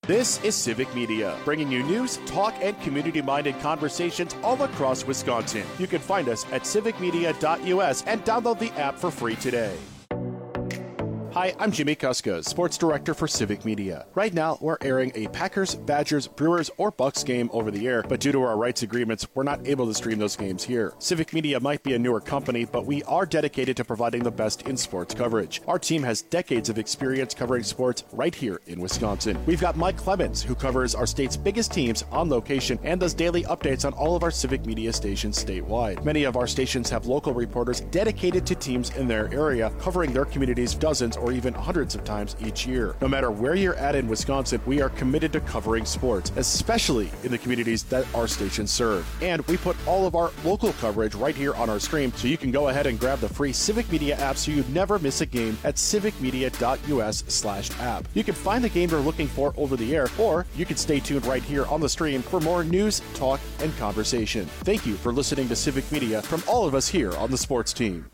This is Civic Media, bringing you news, talk, and community-minded conversations all across Wisconsin. You can find us at civicmedia.us and download the app for free today. Hi, I'm Jimmy Kuska, Sports Director for Civic Media. Right now, we're airing a Packers, Badgers, Brewers, or Bucks game over the air, but due to our rights agreements, we're not able to stream those games here. Civic Media might be a newer company, but we are dedicated to providing the best in sports coverage. Our team has decades of experience covering sports right here in Wisconsin. We've got Mike Clemens, who covers our state's biggest teams on location and does daily updates on all of our Civic Media stations statewide. Many of our stations have local reporters dedicated to teams in their area, covering their communities dozens or even hundreds of times each year. No matter where you're at in Wisconsin, we are committed to covering sports, especially in the communities that our stations serve. And we put all of our local coverage right here on our screen, so you can go ahead and grab the free Civic Media app so you never miss a game at civicmedia.us/app. You can find the game you're looking for over the air, or you can stay tuned right here on the stream for more news, talk, and conversation. Thank you for listening to Civic Media from all of us here on the sports team.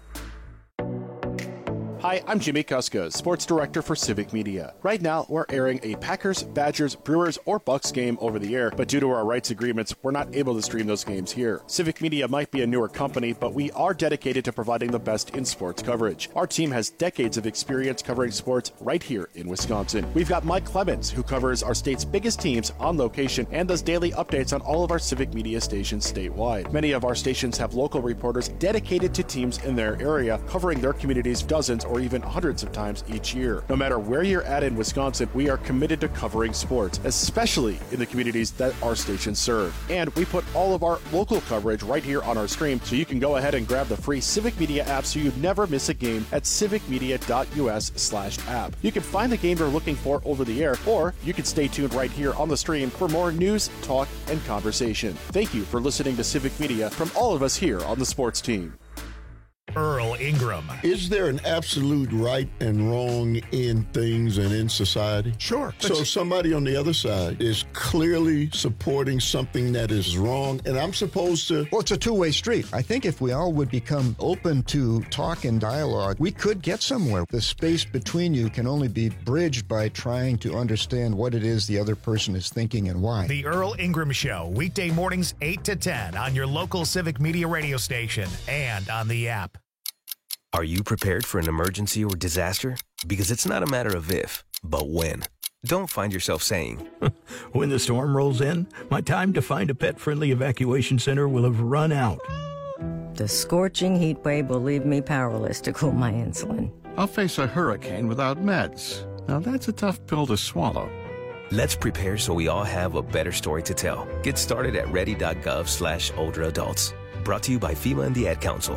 Hi, I'm Jimmy Kuska, Sports Director for Civic Media. Right now, we're airing a Packers, Badgers, Brewers, or Bucks game over the air, but due to our rights agreements, we're not able to stream those games here. Civic Media might be a newer company, but we are dedicated to providing the best in sports coverage. Our team has decades of experience covering sports right here in Wisconsin. We've got Mike Clemens, who covers our state's biggest teams on location and does daily updates on all of our Civic Media stations statewide. Many of our stations have local reporters dedicated to teams in their area, covering their communities dozens or even hundreds of times each year. No matter where you're at in Wisconsin, we are committed to covering sports, especially in the communities that our stations serve. And we put all of our local coverage right here on our stream, so you can go ahead and grab the free Civic Media app so you never miss a game at civicmedia.us/app. You can find the game you're looking for over the air, or you can stay tuned right here on the stream for more news, talk, and conversation. Thank you for listening to Civic Media from all of us here on the sports team. Earl Ingram. Is there an absolute right and wrong in things and in society? Sure. So somebody on the other side is clearly supporting something that is wrong, and I'm supposed to... Well, it's a two-way street. I think if we all would become open to talk and dialogue, we could get somewhere. The space between you can only be bridged by trying to understand what it is the other person is thinking and why. The Earl Ingram Show, weekday mornings 8 to 10 on your local Civic Media radio station and on the app. Are you prepared for an emergency or disaster? Because it's not a matter of if, but when. Don't find yourself saying, when the storm rolls in, my time to find a pet-friendly evacuation center will have run out. The scorching heat wave will leave me powerless to cool my insulin. I'll face a hurricane without meds. Now that's a tough pill to swallow. Let's prepare so we all have a better story to tell. Get started at ready.gov/older adults. Brought to you by FEMA and the Ad Council.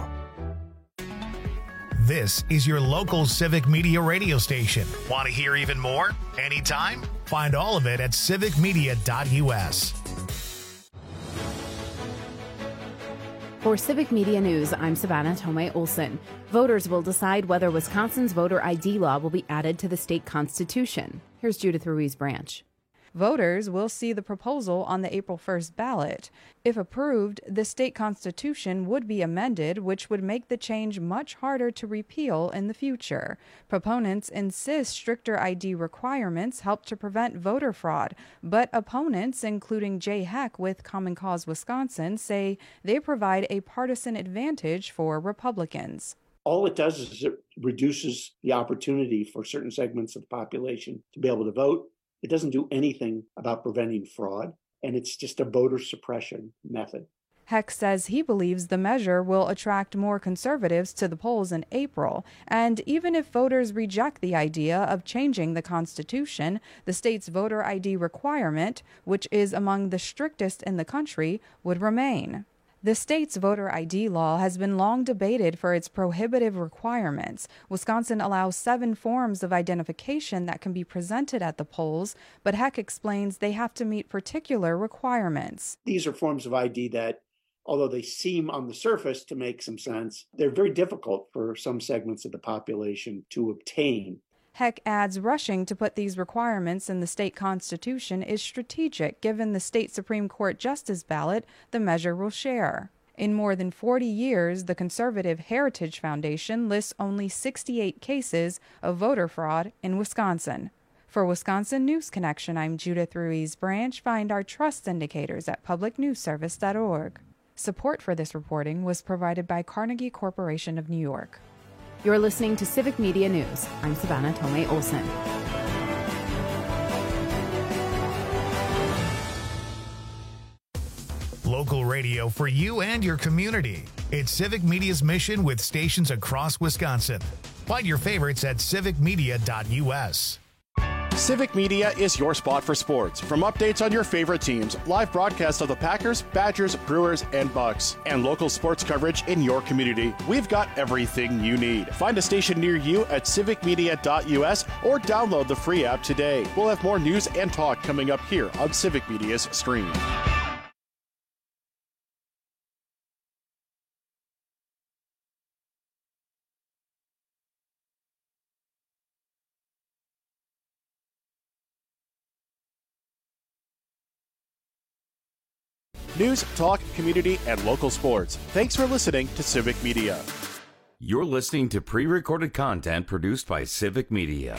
This is your local Civic Media radio station. Want to hear even more? Anytime? Find all of it at civicmedia.us. For Civic Media News, I'm Savannah Tomei Olson. Voters will decide whether Wisconsin's voter ID law will be added to the state constitution. Here's Judith Ruiz Branch. Voters will see the proposal on the April 1st ballot. If approved, the state constitution would be amended, which would make the change much harder to repeal in the future. Proponents insist stricter ID requirements help to prevent voter fraud, but opponents, including Jay Heck with Common Cause Wisconsin, say they provide a partisan advantage for Republicans. All it does is it reduces the opportunity for certain segments of the population to be able to vote. It doesn't do anything about preventing fraud, and it's just a voter suppression method. Heck says he believes the measure will attract more conservatives to the polls in April, and even if voters reject the idea of changing the Constitution, the state's voter ID requirement, which is among the strictest in the country, would remain. The state's voter ID law has been long debated for its prohibitive requirements. Wisconsin allows 7 forms of identification that can be presented at the polls, but Heck explains they have to meet particular requirements. These are forms of ID that, although they seem on the surface to make some sense, they're very difficult for some segments of the population to obtain. Heck adds rushing to put these requirements in the state constitution is strategic given the state Supreme Court justice ballot the measure will share. In more than 40 years, the conservative Heritage Foundation lists only 68 cases of voter fraud in Wisconsin. For Wisconsin News Connection, I'm Judith Ruiz Branch. Find our trust indicators at publicnewsservice.org. Support for this reporting was provided by Carnegie Corporation of New York. You're listening to Civic Media News. I'm Savannah Tomei Olson. Local radio for you and your community. It's Civic Media's mission with stations across Wisconsin. Find your favorites at civicmedia.us. Civic Media is your spot for sports. From updates on your favorite teams, live broadcasts of the Packers, Badgers, Brewers, and Bucks, and local sports coverage in your community, we've got everything you need. Find a station near you at civicmedia.us or download the free app today. We'll have more news and talk coming up here on Civic Media's stream. News, talk, community, and local sports. Thanks for listening to Civic Media. You're listening to pre-recorded content produced by Civic Media.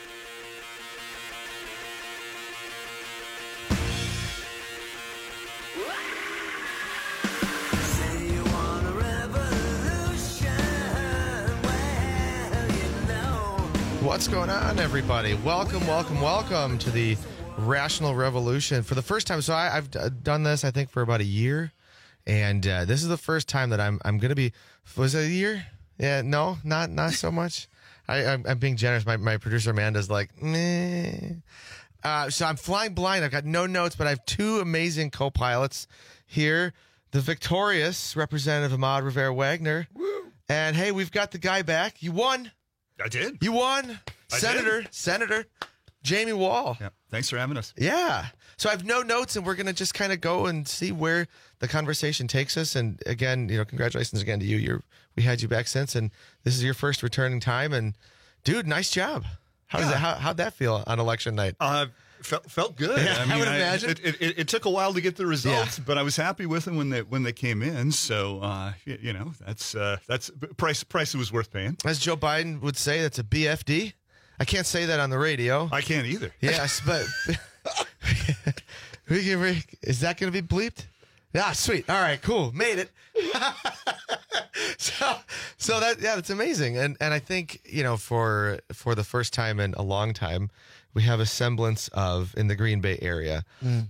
What's going on, everybody? Welcome to the Rational Revolution. For the first time, so I've done this, I think, for about a year, and this is the first time that I'm going to be. Was it a year? Yeah, no, not so much. I'm being generous. My producer Amanda's like, meh. So I'm flying blind. I've got no notes, but I have two amazing co-pilots here. The victorious Representative Ahmad Rivera-Wagner, and hey, we've got the guy back. You won. I did. You won, Senator Jamie Wall. Yeah. Thanks for having us. Yeah. So I have no notes, and we're going to just kind of go and see where the conversation takes us. And again, congratulations again to you. We had you back since, and this is your first returning time. And dude, nice job. How'd that feel on election night? Felt good. Yeah, I would imagine. It took a while to get the results, but I was happy with them when they came in. So that's price was worth paying. As Joe Biden would say, that's a BFD. I can't say that on the radio. I can't either. Yes, but is that going to be bleeped? Yeah, sweet. All right, cool. Made it. So that's amazing. And I think, for the first time in a long time, we have a semblance of, in the Green Bay area,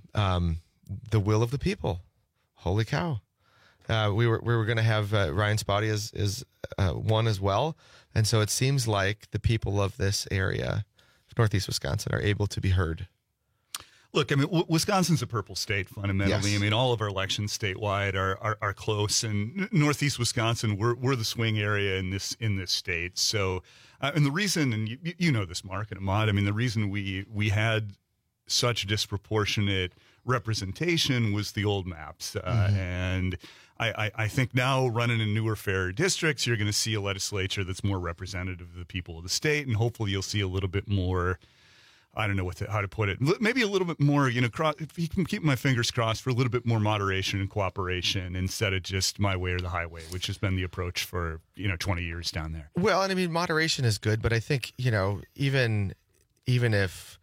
the will of the people. Holy cow. We were going to have Ryan Spotty as one as well. And so it seems like the people of this area, Northeast Wisconsin, are able to be heard. Look, I mean, Wisconsin's a purple state fundamentally. Yes. I mean, all of our elections statewide are close, and Northeast Wisconsin, we're the swing area in this state. So, and the reason, and you know this, Mark and Ahmad, I mean, the reason we had such disproportionate representation was the old maps, and I think now running in newer, fairer districts, you're going to see a legislature that's more representative of the people of the state, and hopefully you'll see a little bit more. I don't know how to put it. Maybe a little bit more, if you can keep my fingers crossed for a little bit more moderation and cooperation instead of just my way or the highway, which has been the approach for, 20 years down there. Well, and I mean, moderation is good, but I think, even if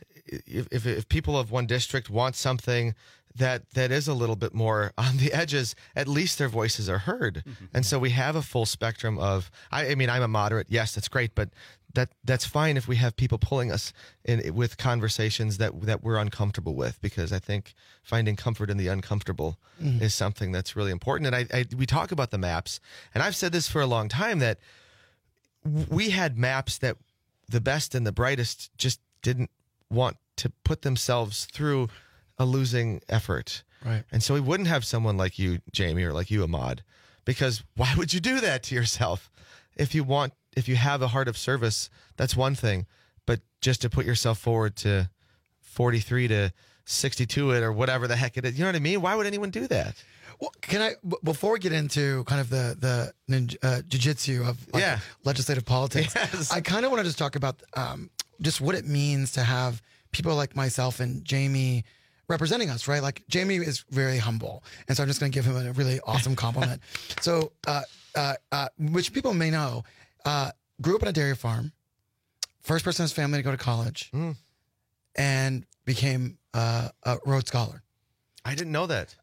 people of one district want something that is a little bit more on the edges, at least their voices are heard. Mm-hmm. And so we have a full spectrum of, I mean, I'm a moderate. Yes, that's great. But that's fine if we have people pulling us in with conversations that we're uncomfortable with, because I think finding comfort in the uncomfortable is something that's really important. And we talk about the maps, and I've said this for a long time, that we had maps that the best and the brightest just didn't want to put themselves through a losing effort. Right. And so we wouldn't have someone like you, Jamie, or like you, Ahmad, because why would you do that to yourself? If you have a heart of service, that's one thing, but just to put yourself forward to 43 to 62 it or whatever the heck it is, you know what I mean? Why would anyone do that? Well, can I, before we get into kind of the jiu-jitsu of legislative politics, I kind of want to just talk about just what it means to have people like myself and Jamie representing us, right? Like, Jamie is very humble, and so I'm just going to give him a really awesome compliment. So, which people may know, grew up on a dairy farm, first person in his family to go to college, and became a Rhodes Scholar. I didn't know that.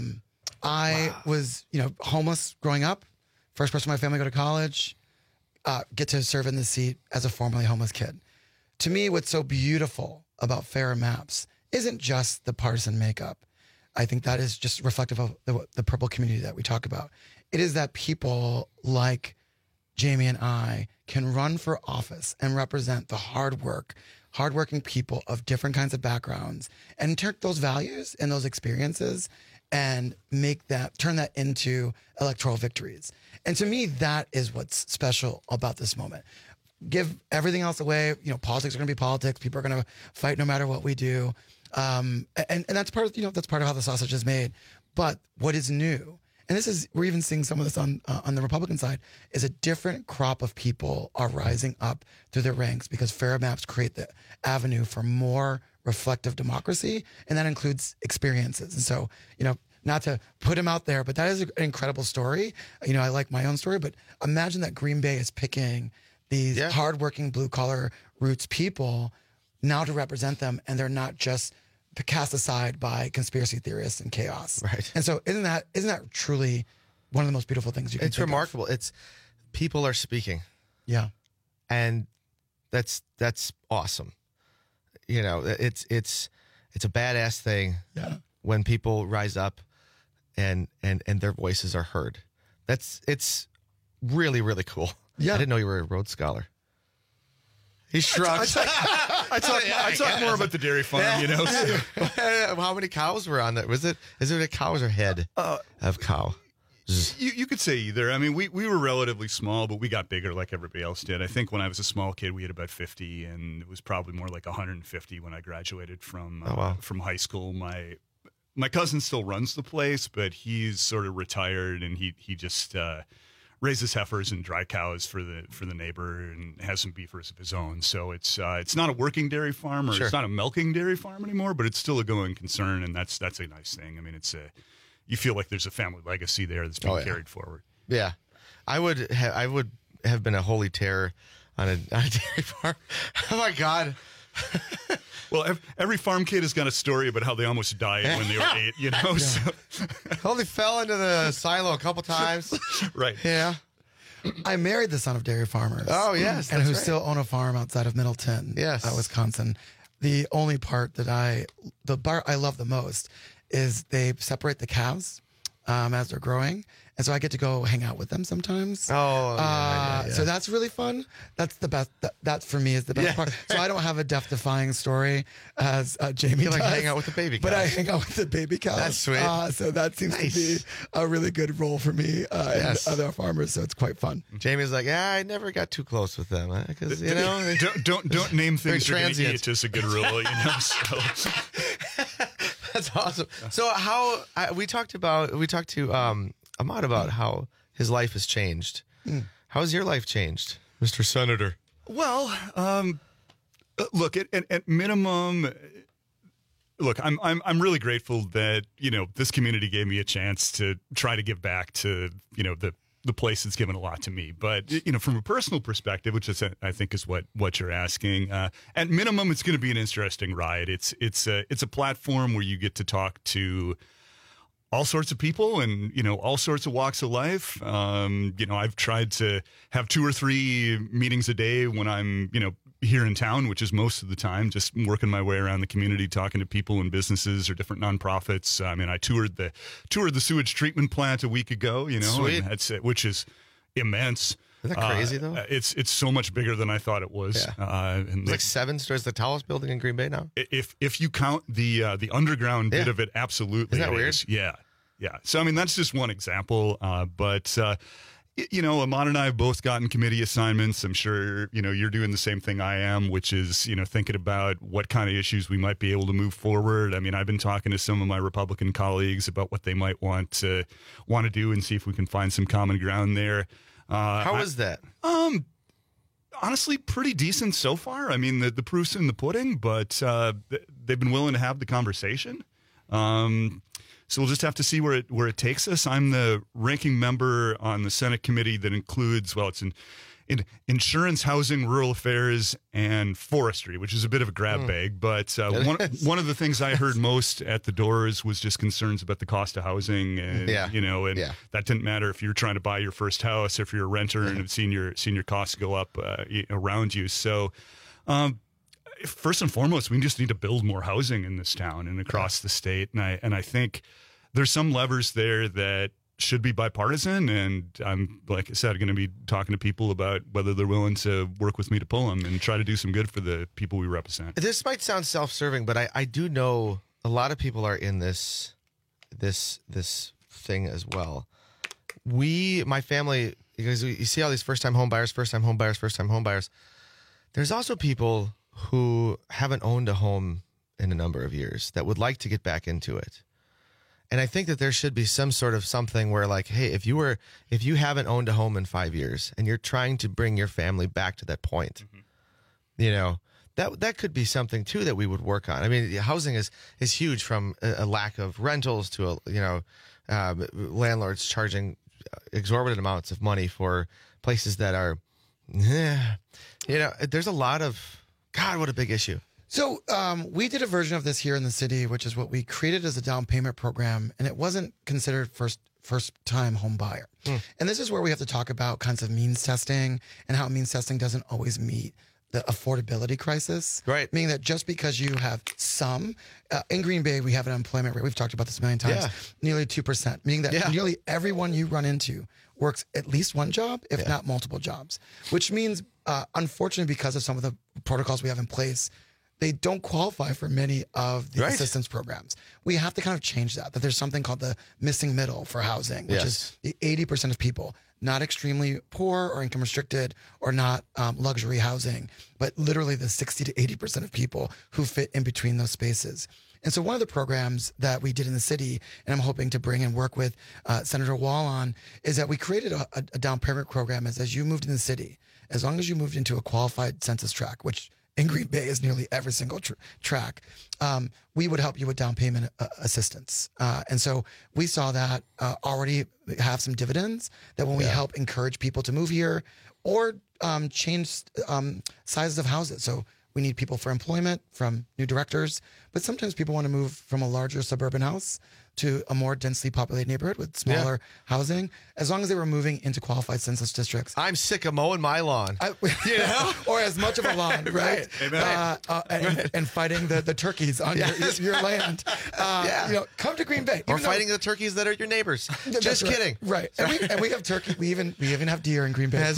I was, homeless growing up. First person in my family to go to college. Get to serve in the seat as a formerly homeless kid. To me, what's so beautiful about Fairer Maps isn't just the partisan makeup. I think that is just reflective of the purple community that we talk about. It is that people like Jamie and I can run for office and represent the hardworking people of different kinds of backgrounds and take those values and those experiences and turn that into electoral victories. And to me, that is what's special about this moment. Give everything else away. Politics are going to be politics. People are going to fight no matter what we do. And that's part of, that's part of how the sausage is made. But what is new, and we're even seeing some of this on the Republican side, is a different crop of people are rising up through their ranks because Fairer Maps create the avenue for more reflective democracy, and that includes experiences. And so, not to put him out there, but that is an incredible story. I like my own story, but imagine that Green Bay is picking these hardworking blue-collar roots people now to represent them, and they're not just cast aside by conspiracy theorists and chaos. Right. And so isn't that truly one of the most beautiful things you can It's think remarkable. of? It's people are speaking. Yeah. And that's awesome. It's a badass thing when people rise up and their voices are heard. It's really, really cool. Yeah. I didn't know you were a Rhodes Scholar. He shrugged. I talk more about the dairy farm, How many cows were on that? Is it a cows or head of cow? You could say either. I mean, we were relatively small, but we got bigger like everybody else did. I think when I was a small kid, we had about 50, and it was probably more like 150 when I graduated from high school. My cousin still runs the place, but he's sort of retired, and he just raises heifers and dry cows for the neighbor and has some beefers of his own. So it's not a working dairy farm, or It's not a milking dairy farm anymore, but it's still a going concern, and that's a nice thing. I mean, you feel like there's a family legacy there that's being carried forward. Yeah, I would have been a holy terror on a dairy farm. Oh my God. Well, every farm kid has got a story about how they almost died when they were 8, Yeah. So. Only fell into the silo a couple times. Right. Yeah. I married the son of dairy farmers. Oh, yes. And who still own a farm outside of Middleton, Wisconsin. The only part I love the most is they separate the calves as they're growing. And so I get to go hang out with them sometimes. So that's really fun. That's the best. That for me is the best part. So I don't have a death-defying story as Jamie You does. hang out with the baby cows. But I hang out with the baby cows. That's sweet. So that seems to be a really good role for me and other farmers. So it's quite fun. Jamie's like, I never got too close with them because don't name things you're going to eat. Is a good rule, So. That's awesome. So we talked to Ahmad about how his life has changed. How has your life changed, Mr. Senator? Well, look, at minimum, look, I'm really grateful that this community gave me a chance to try to give back to the place that's given a lot to me. But from a personal perspective, which is I think is what you're asking, at minimum, it's going to be an interesting ride. It's a platform where you get to talk to all sorts of people and, all sorts of walks of life. I've tried to have 2 or 3 meetings a day when I'm, here in town, which is most of the time, just working my way around the community, talking to people and businesses or different nonprofits. I mean, I toured the sewage treatment plant a week ago, Sweet. And that's which is immense. Isn't that crazy though? It's so much bigger than I thought it was. Yeah. It's like 7 stories, the tallest building in Green Bay now. If you count the underground bit of it, absolutely. Isn't that weird? Yeah. So, I mean, that's just one example. But Ahmad and I have both gotten committee assignments. I'm sure, you're doing the same thing I am, which is, thinking about what kind of issues we might be able to move forward. I mean, I've been talking to some of my Republican colleagues about what they might want to do and see if we can find some common ground there. How is that? Honestly, pretty decent so far. I mean, the proof's in the pudding, but they've been willing to have the conversation. So we'll just have to see where it takes us. I'm the ranking member on the Senate committee that includes, insurance, housing, rural affairs, and forestry, which is a bit of a grab bag. But one of the things I heard most at the doors was just concerns about the cost of housing, and that didn't matter if you're trying to buy your first house, if you're a renter and have seen your costs go up around you. So. First and foremost, we just need to build more housing in this town and across the state. And I think there's some levers there that should be bipartisan. And I'm, like I said, going to be talking to people about whether they're willing to work with me to pull them and try to do some good for the people we represent. This might sound self-serving, but I do know a lot of people are in this thing as well. My family, because you see all these first-time home buyers. There's also people who haven't owned a home in a number of years that would like to get back into it. And I think that there should be some sort of something where, like, hey, if you haven't owned a home in 5 years and you're trying to bring your family back to that point, that could be something too that we would work on. I mean, housing is huge, from a lack of rentals to landlords charging exorbitant amounts of money for places that are, there's a lot of, God, what a big issue. So we did a version of this here in the city, which is what we created as a down payment program, and it wasn't considered first-time home buyer. And this is where we have to talk about kinds of means testing and how means testing doesn't always meet the affordability crisis. Right. Meaning that just because you have some, in Green Bay, we have an employment rate, we've talked about this a million times, nearly 2%, meaning that nearly everyone you run into works at least one job, if not multiple jobs, which means, unfortunately, because of some of the protocols we have in place, they don't qualify for many of the assistance programs. We have to kind of change that there's something called the missing middle for housing, which is the 80% of people, not extremely poor or income restricted or not luxury housing, but literally the 60 to 80% of people who fit in between those spaces. And so one of the programs that we did in the city, and I'm hoping to bring and work with Senator Wall on, is that we created a down payment program as you moved in the city, as long as you moved into a qualified census tract, which in Green Bay is nearly every single track, we would help you with down payment assistance. And so we saw that already have some dividends, that when we help encourage people to move here or change sizes of houses. So we need people for employment, from new directors, but sometimes people want to move from a larger suburban house to a more densely populated neighborhood with smaller housing, as long as they were moving into qualified census districts. I'm sick of mowing my lawn. Or as much of a lawn, right? And fighting the turkeys on your land. Come to Green Bay. Or fighting the turkeys that are your neighbors. Just kidding. Right. And we have turkey. We even have deer in Green Bay.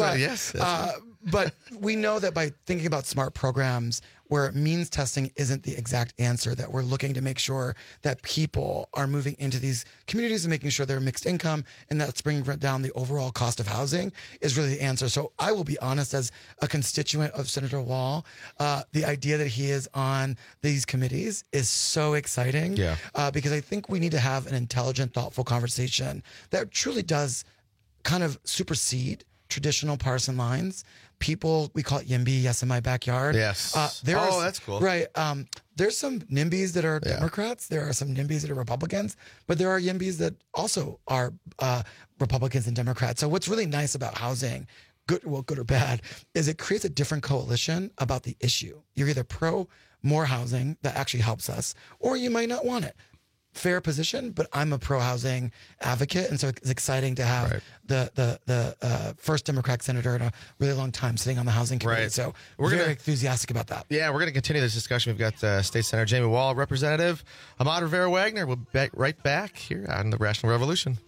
But we know that by thinking about smart programs where means testing isn't the exact answer, that we're looking to make sure that people are moving into these communities and making sure they're mixed income, and that's bringing down the overall cost of housing is really the answer. So I will be honest, as a constituent of Senator Wall, the idea that he is on these committees is so exciting because I think we need to have an intelligent, thoughtful conversation that truly does kind of supersede traditional partisan lines. People, we call it YIMBY, yes, in my backyard. Yes. That's cool. Right. There's some NIMBYs that are Democrats. There are some NIMBYs that are Republicans, but there are YIMBYs that also are Republicans and Democrats. So what's really nice about housing, good or bad, is it creates a different coalition about the issue. You're either pro more housing that actually helps us, or you might not want it. Fair position, but I'm a pro-housing advocate, and so it's exciting to have the first Democratic senator in a really long time sitting on the housing committee. So we're very enthusiastic about that. Yeah, we're going to continue this discussion. We've got State Senator Jamie Wall, Representative Ahmad Rivera-Wagner. We'll be right back here on the Rational Revolution.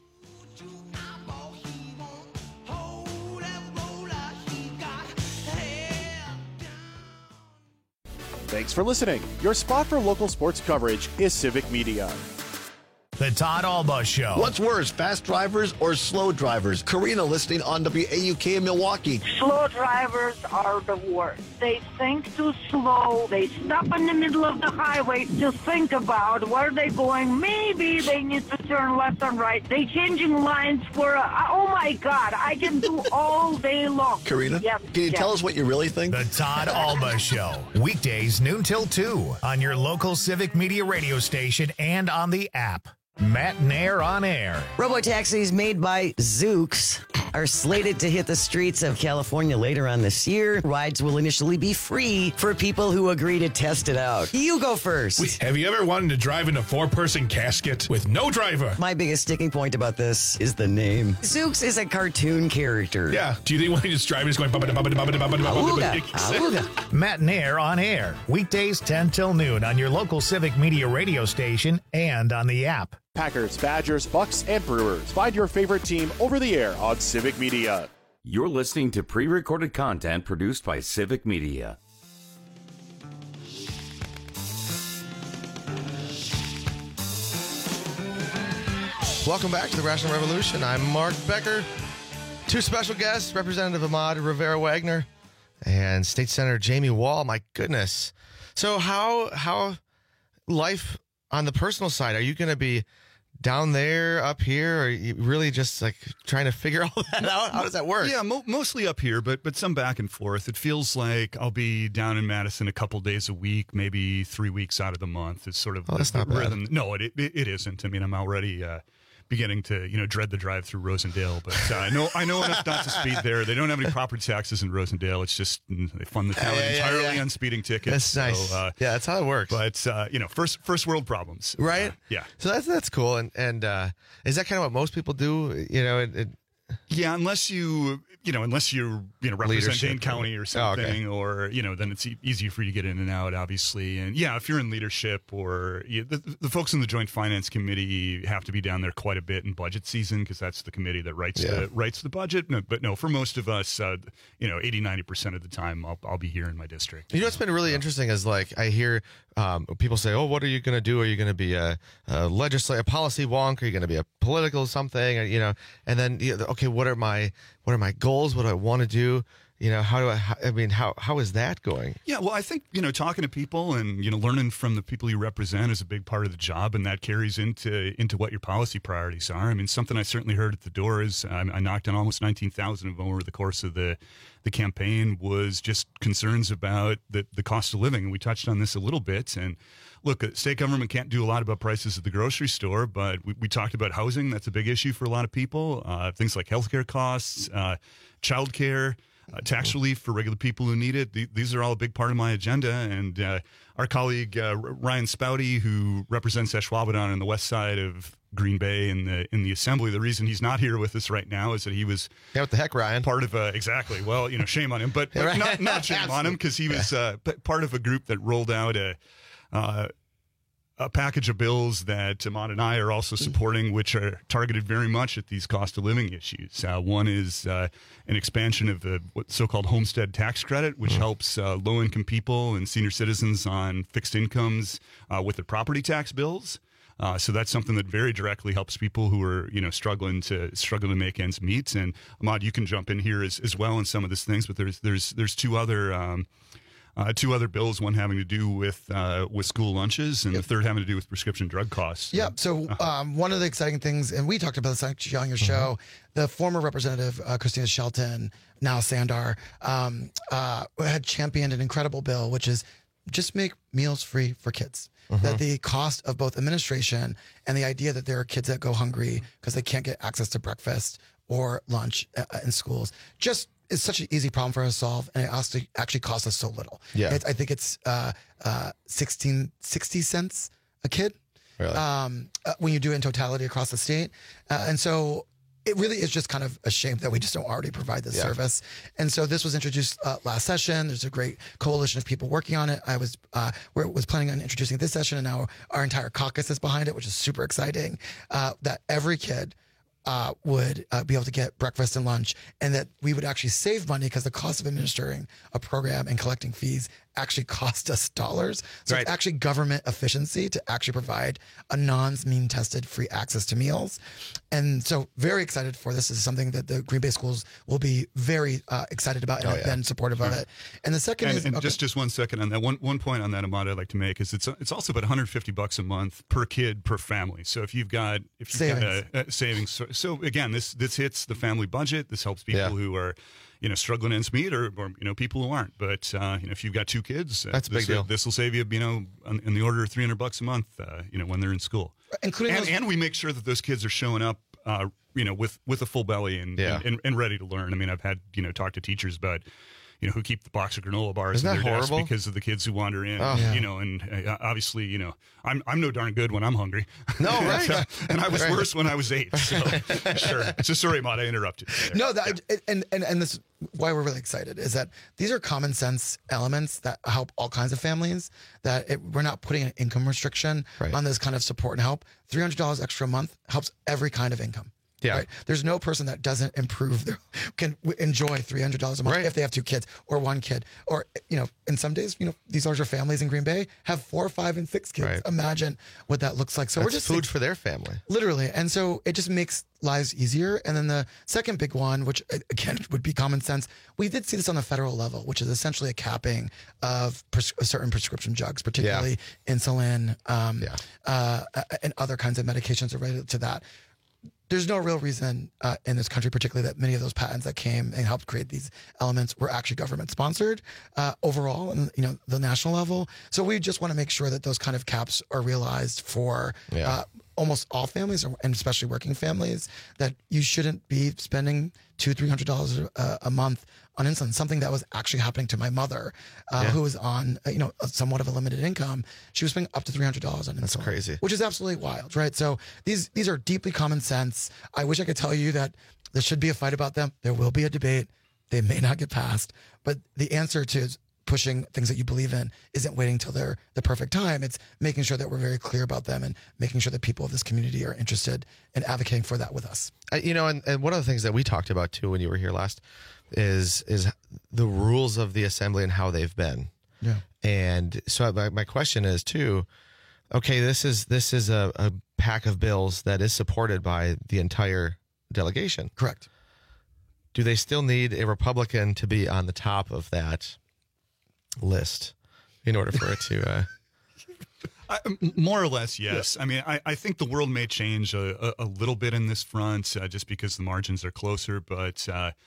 Thanks for listening. Your spot for local sports coverage is Civic Media. The Todd Alba Show. What's worse, fast drivers or slow drivers? Karina listening on WAUK in Milwaukee. Slow drivers are the worst. They think too slow. They stop in the middle of the highway to think about where they're going. Maybe they need to turn left and right. They changing lines for, oh my God, I can do all day long. Karina, can you tell us what you really think? The Todd Alba Show. Weekdays noon till 2 on your local Civic Media radio station and on the app. Matt Nair on air. Robotaxis made by Zoox are slated to hit the streets of California later on this year. Rides will initially be free for people who agree to test it out. You go first. Have you ever wanted to drive in a 4-person casket with no driver? My biggest sticking point about this is the name. Zoox is a cartoon character. Yeah. Do you think when he's driving, he's going... Awooga. Matt Nair on air. Weekdays 10 till noon on your local Civic Media radio station and on the app. Packers, Badgers, Bucks, and Brewers. Find your favorite team over the air on Civic Media. You're listening to pre-recorded content produced by Civic Media. Welcome back to the Rational Revolution. I'm Mark Becker. Two special guests, Representative Ahmad Rivera-Wagner and State Senator Jamie Wall. My goodness. So how life on the personal side, are you going to be down there, up here, or are you really just like trying to figure all that out? How does that work? Yeah, mostly up here, but some back and forth. It feels like I'll be down in Madison a couple days a week, maybe 3 weeks out of the month. It's sort of that's not rhythm. bad. No, it isn't. I mean, I'm already beginning to dread the drive through Rosendale, but I know enough not to speed there. They don't have any property taxes in Rosendale. It's just they fund the town entirely on speeding tickets. That's nice. So, yeah, that's how it works. But first world problems, right? Yeah. So that's cool. And is that kind of what most people do? Yeah, unless you represent Dane County or something, or then it's easier for you to get in and out, obviously. And yeah, if you're in leadership or the folks in the Joint Finance Committee have to be down there quite a bit in budget season because that's the committee that writes the budget. No, for most of us, 80-90% of the time, I'll be here in my district. What's been really interesting is like I hear people say, "Oh, what are you going to do? Are you going to be a legislative policy wonk? Are you going to be a political something?" And then okay, what are my goals? What do I want to do? How is that going? Yeah, well, I think, talking to people and, learning from the people you represent is a big part of the job, and that carries into what your policy priorities are. I mean, something I certainly heard at the door is I knocked on almost 19,000 of them over the course of the campaign was just concerns about the cost of living. And we touched on this a little bit. And look, state government can't do a lot about prices at the grocery store, but we talked about housing. That's a big issue for a lot of people. Things like healthcare costs, childcare, tax relief for regular people who need it. These are all a big part of my agenda. And our colleague Ryan Spouty, who represents Ashwaubenon on the west side of Green Bay in the assembly, the reason he's not here with us right now is that he was what the heck, Ryan? Part of exactly. Well, shame on him, but not shame on him because he was part of a group that rolled out a package of bills that Ahmad and I are also supporting, which are targeted very much at these cost of living issues. One is an expansion of the so-called homestead tax credit, which helps low-income people and senior citizens on fixed incomes with their property tax bills. So that's something that very directly helps people who are, struggling to make ends meet. And Ahmad, you can jump in here as well in some of these things, but there's two other bills, one having to do with school lunches, and the third having to do with prescription drug costs. Yeah. So one of the exciting things, and we talked about this actually on your show, the former Representative Christina Shelton, now Sandar, had championed an incredible bill, which is just make meals free for kids. That the cost of both administration and the idea that there are kids that go hungry because they can't get access to breakfast or lunch in schools just is such an easy problem for us to solve, and it actually costs us so little. Yeah. I think it's 60 cents a kid. Really? When you do it in totality across the state. And so it really is just kind of a shame that we just don't already provide this service. And so this was introduced last session. There's a great coalition of people working on it. I was planning on introducing it this session, and now our entire caucus is behind it, which is super exciting, that every kid would be able to get breakfast and lunch, and that we would actually save money because the cost of administering a program and collecting fees actually cost us dollars. So it's actually government efficiency to actually provide a non-mean tested free access to meals. And so very excited for this. This is something that the Green Bay schools will be very excited about and have been supportive of it. And the second is... And just 1 second on that. One point on that, Ahmad, I'd like to make is it's also about $150 a month per kid per family. So if you've got savings. So again, this hits the family budget. This helps people who are struggling ends meet, or people who aren't. But if you've got two kids, that's a big deal. This will save you in the order of $300 a month when they're in school. including and we make sure that those kids are showing up, with a full belly and ready to learn. I mean, I've had talked to teachers about who keep the box of granola bars in their desk because of the kids who wander in. And obviously, I'm no darn good when I'm hungry. No, right. And I was worse when I was 8. So sure. So sorry, Maud, I interrupted. No, and this is why we're really excited is that these are common sense elements that help all kinds of families. We're not putting an income restriction on this kind of support and help. $300 extra a month helps every kind of income. Yeah. Right? There's no person that doesn't can enjoy $300 a month if they have 2 kids or 1 kid. Or, in some days, these larger families in Green Bay have 4, 5, and 6 kids. Right. Imagine what that looks like. So we're just food for their family. Literally. And so it just makes lives easier. And then the second big one, which again would be common sense, we did see this on the federal level, which is essentially a capping of certain prescription drugs, particularly insulin and other kinds of medications related to that. There's no real reason in this country, particularly, that many of those patents that came and helped create these elements were actually government sponsored overall, and the national level. So we just want to make sure that those kind of caps are realized for almost all families, and especially working families. That you shouldn't be spending $200-300 a month on insulin. Something that was actually happening to my mother, who was on somewhat of a limited income. She was spending up to $300 on insulin. That's crazy, which is absolutely wild, right? So these are deeply common sense. I wish I could tell you that there should be a fight about them. There will be a debate. They may not get passed, but the answer to pushing things that you believe in isn't waiting till they're the perfect time. It's making sure that we're very clear about them and making sure that people of this community are interested in advocating for that with us. And one of the things that we talked about too when you were here last is the rules of the assembly and how they've been. Yeah. And so my question is too, okay, this is a pack of bills that is supported by the entire delegation. Correct. Do they still need a Republican to be on the top of that list in order for it to more or less, yes. I mean, I think the world may change a little bit in this front just because the margins are closer. But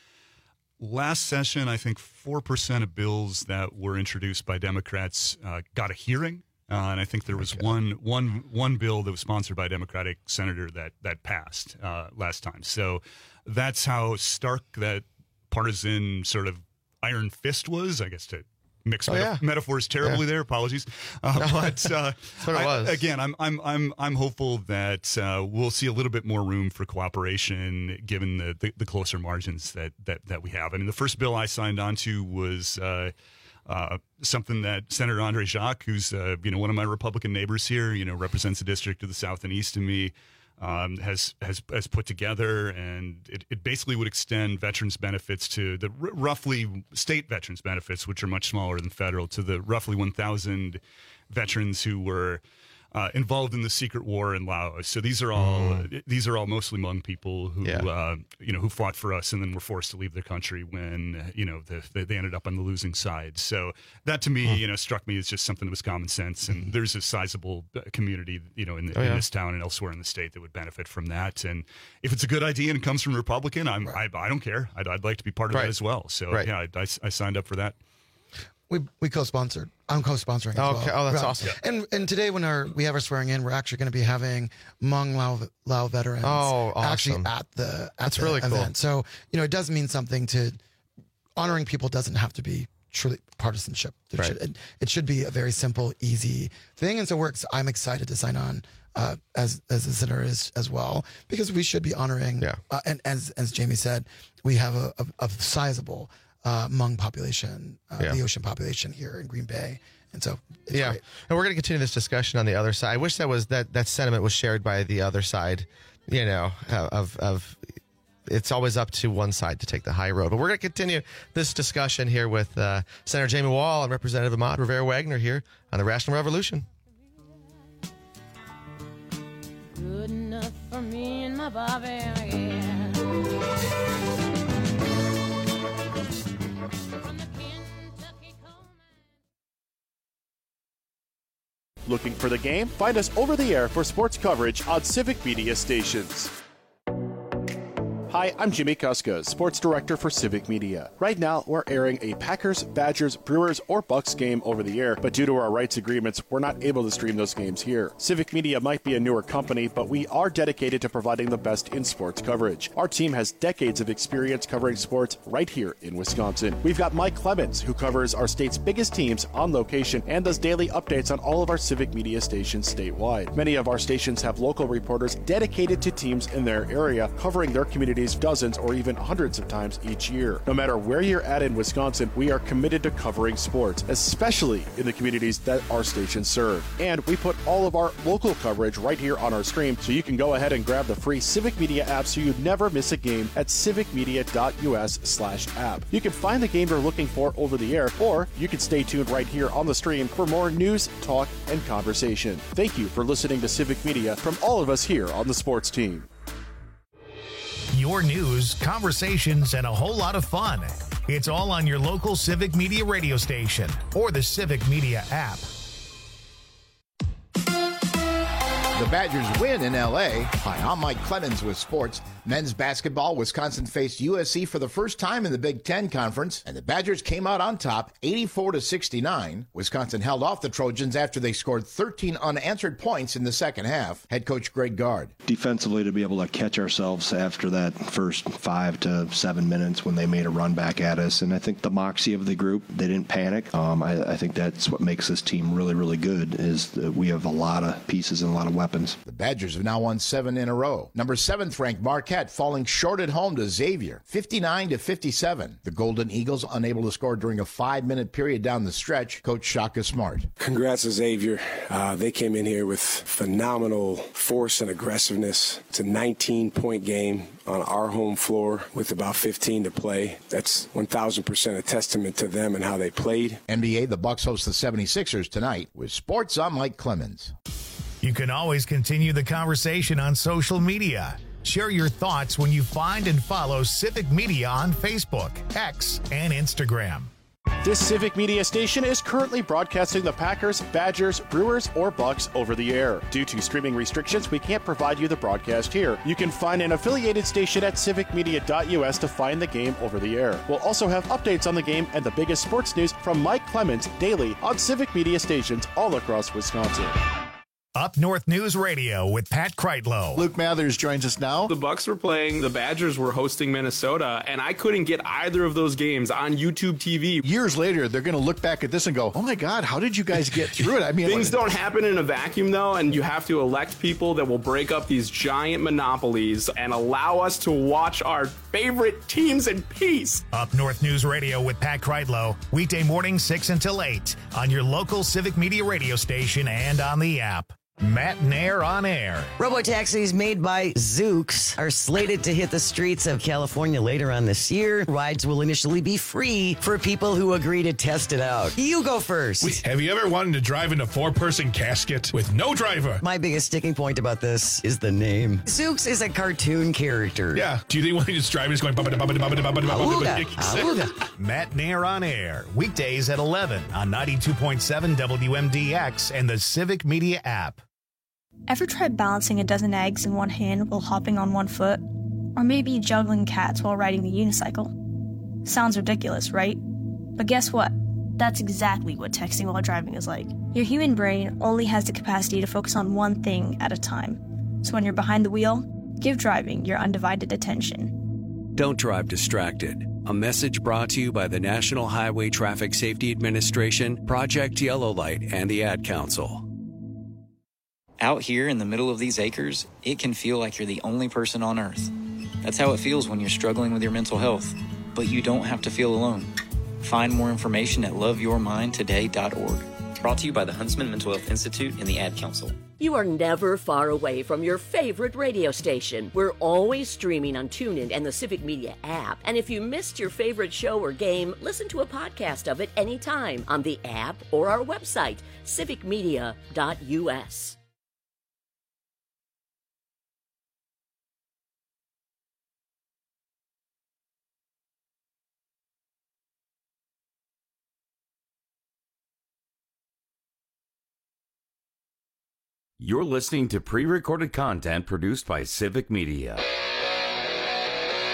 last session, I think 4% of bills that were introduced by Democrats got a hearing. And I think there was one bill that was sponsored by a Democratic senator that passed last time. So that's how stark that partisan sort of iron fist was, I guess, to mix metaphors terribly there. Apologies, but that's what it was. Again, I'm hopeful that we'll see a little bit more room for cooperation given the closer margins that we have. I mean, the first bill I signed on to was something that Senator Andre Jacques, who's one of my Republican neighbors here, represents the district to the south and east of me, has put together, and it basically would extend veterans benefits to the roughly state veterans benefits, which are much smaller than federal, to the roughly 1,000 veterans who were involved in the secret war in Laos. So these are all mostly Hmong people who who fought for us and then were forced to leave their country when they ended up on the losing side. So that to me struck me as just something that was common sense. And there's a sizable community in this town and elsewhere in the state that would benefit from that. And if it's a good idea and it comes from a Republican, I don't care. I'd like to be part of that as well. So I signed up for that. We co-sponsored. I'm co-sponsoring. Okay. Oh, that's awesome. And today when we have our swearing in, we're actually going to be having Hmong Lao veterans actually at the really event. Cool. So it does mean something. To honoring people doesn't have to be truly partisanship. It should be a very simple, easy thing. And so I'm excited to sign on as the senator is as well, because we should be honoring. And as Jamie said, we have a sizable Hmong population, the Ocean population here in Green Bay. And so, it's great. And we're going to continue this discussion on the other side. I wish that sentiment was shared by the other side, of it's always up to one side to take the high road. But we're going to continue this discussion here with Senator Jamie Wall and Representative Ahmad Rivera-Wagner here on the Rational Revolution. Good enough for me and my Bobby, Looking for the game? Find us over the air for sports coverage on Civic Media stations. Hi, I'm Jimmy Kuska, Sports Director for Civic Media. Right now, we're airing a Packers, Badgers, Brewers, or Bucks game over the air, but due to our rights agreements, we're not able to stream those games here. Civic Media might be a newer company, but we are dedicated to providing the best in sports coverage. Our team has decades of experience covering sports right here in Wisconsin. We've got Mike Clemens, who covers our state's biggest teams on location and does daily updates on all of our Civic Media stations statewide. Many of our stations have local reporters dedicated to teams in their area, covering their communities dozens or even hundreds of times each year. No matter where you're at in Wisconsin, we are committed to covering sports, especially in the communities that our stations serve. And we put all of our local coverage right here on our stream, so you can go ahead and grab the free Civic Media app so you never miss a game at civicmedia.us/app. You can find the game you're looking for over the air, or you can stay tuned right here on the stream for more news, talk, and conversation. Thank you for listening to Civic Media from all of us here on the sports team. Your news, conversations, and a whole lot of fun. It's all on your local Civic Media radio station or the Civic Media app. The Badgers win in L.A. Hi, I'm Mike Clemens with sports. Men's basketball, Wisconsin faced USC for the first time in the Big Ten Conference, and the Badgers came out on top, 84-69. Wisconsin held off the Trojans after they scored 13 unanswered points in the second half. Head coach Greg Gard. Defensively, to be able to catch ourselves after that first 5 to 7 minutes when they made a run back at us, and I think the moxie of the group, they didn't panic. I think that's what makes this team really, really good, is that we have a lot of pieces and a lot of weapons. The Badgers have now won 7 in a row. Number 7th ranked Marquette falling short at home to Xavier, 59-57. The Golden Eagles unable to score during a 5-minute period down the stretch. Coach Shaka Smart. Congrats to Xavier. They came in here with phenomenal force and aggressiveness. It's a 19-point game on our home floor with about 15 to play. That's 1,000% a testament to them and how they played. NBA, the Bucks host the 76ers tonight. With sports, I'm Mike Clemens. You can always continue the conversation on social media. Share your thoughts when you find and follow Civic Media on Facebook, X, and Instagram. This Civic Media station is currently broadcasting the Packers, Badgers, Brewers, or Bucks over the air. Due to streaming restrictions, we can't provide you the broadcast here. You can find an affiliated station at civicmedia.us to find the game over the air. We'll also have updates on the game and the biggest sports news from Mike Clemens daily on Civic Media stations all across Wisconsin. Up North News Radio with Pat Kreitlow. Luke Mathers joins us now. The Bucks were playing, the Badgers were hosting Minnesota, and I couldn't get either of those games on YouTube TV. Years later, they're going to look back at this and go, oh my God, how did you guys get through it? I mean, things don't happen in a vacuum, though, and you have to elect people that will break up these giant monopolies and allow us to watch our favorite teams in peace. Up North News Radio with Pat Kreitlow, weekday morning 6 until 8 on your local Civic Media radio station and on the app. Matt Nair on air. Robotaxis made by Zoox are slated to hit the streets of California later on this year. Rides will initially be free for people who agree to test it out. You go first. Have you ever wanted to drive in a 4-person casket with no driver? My biggest sticking point about this is the name. Zoox is a cartoon character. Yeah. Do you think when he's driving, he's going... Matt Nair on air. Weekdays at 11 on 92.7 WMDX and the Civic Media app. Ever tried balancing a dozen eggs in one hand while hopping on one foot? Or maybe juggling cats while riding the unicycle? Sounds ridiculous, right? But guess what? That's exactly what texting while driving is like. Your human brain only has the capacity to focus on one thing at a time. So when you're behind the wheel, give driving your undivided attention. Don't drive distracted. A message brought to you by the National Highway Traffic Safety Administration, Project Yellow Light, and the Ad Council. Out here in the middle of these acres, it can feel like you're the only person on Earth. That's how it feels when you're struggling with your mental health. But you don't have to feel alone. Find more information at loveyourmindtoday.org. Brought to you by the Huntsman Mental Health Institute and the Ad Council. You are never far away from your favorite radio station. We're always streaming on TuneIn and the Civic Media app. And if you missed your favorite show or game, listen to a podcast of it anytime on the app or our website, civicmedia.us. You're listening to pre-recorded content produced by Civic Media.